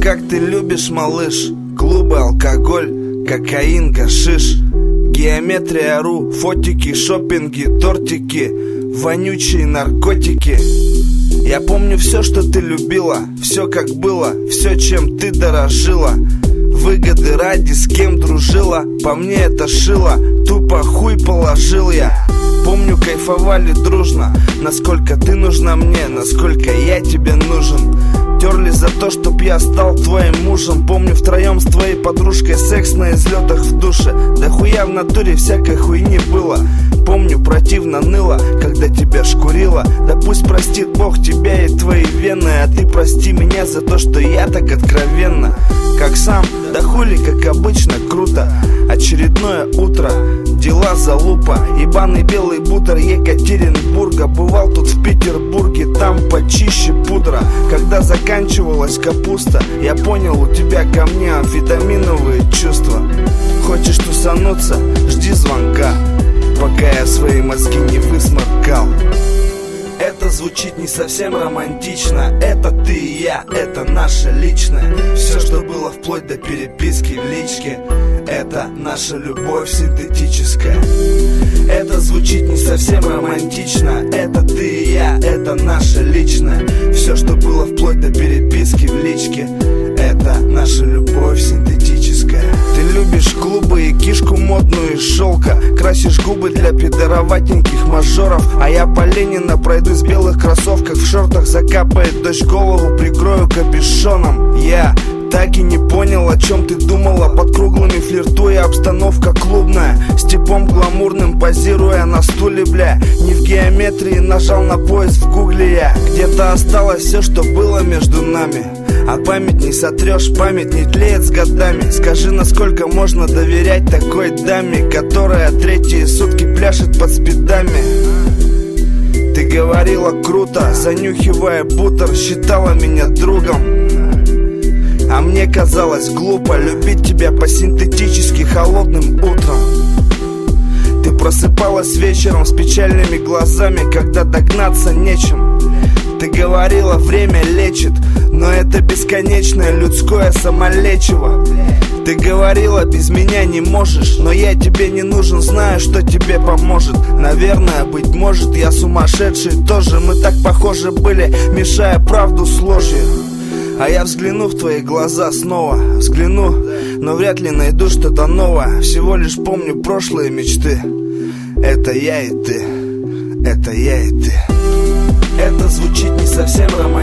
как ты любишь, малыш. Клубы, алкоголь, кокаин, гашиш, Геометрия.ру, фотики, шоппинги, тортики, вонючие наркотики. Я помню все, что ты любила, все как было, все, чем ты дорожила. Выгоды ради, с кем дружила, по мне это шило, тупо хуй положил я. Помню, кайфовали дружно, насколько ты нужна мне, насколько я тебе нужен. Терли за то, чтоб я стал твоим мужем. Помню, втроем с твоей подружкой секс на излетах в душе. Да хуя в натуре всякой хуйни было. Помню, противно ныло, когда тебя шкурила. Да пусть простит Бог тебя и твои вены, а ты прости меня за то, что я так откровенно. Как сам, да хули, как обычно, круто. Очередное утро, дела залупа. Ебаный белый бутер Екатеринбурга. Бывал тут в Петербурге, там почище пудра. Когда заканчивалась капуста, я понял, у тебя ко мне амфетаминовые чувства. Хочешь тусануться, жди звонка, пока я свои мозги не высморкал. Это звучит не совсем романтично. Это ты и я, это наше личное. Все, что было вплоть до переписки в личке, это наша любовь синтетическая. Это звучит не совсем романтично. Это ты и я, это наше личное. Все, что было вплоть до переписки в личке, это наша любовь синтетическая. Ты любишь клубы и кишку модную из шелка, красишь губы для пидороватеньких мажоров. А я по Ленина пройдусь в белых кроссовках, в шортах закапает дождь, голову прикрою капюшоном. Я так и не понял, о чем ты думала. Под круглыми флиртуя, обстановка клубная, с типом гламурным позируя на стуле, бля. Не в геометрии нажал на поиск в гугле я. Где-то осталось все, что было между нами, а память не сотрешь, память не тлеет с годами. Скажи, насколько можно доверять такой даме, которая третьи сутки пляшет под спидами. Ты говорила круто, занюхивая бутер, считала меня другом. А мне казалось глупо любить тебя по-синтетически холодным утром. Ты просыпалась вечером с печальными глазами, когда догнаться нечем. Ты говорила, время лечит, но это бесконечное людское самолечиво. Ты говорила, без меня не можешь, но я тебе не нужен, знаю, что тебе поможет. Наверное, быть может, я сумасшедший тоже. Мы так похожи были, мешая правду с ложью. А я взгляну в твои глаза снова, взгляну, но вряд ли найду что-то новое. Всего лишь помню прошлые мечты. Это я и ты, это я и ты. Это звучит не совсем романтично.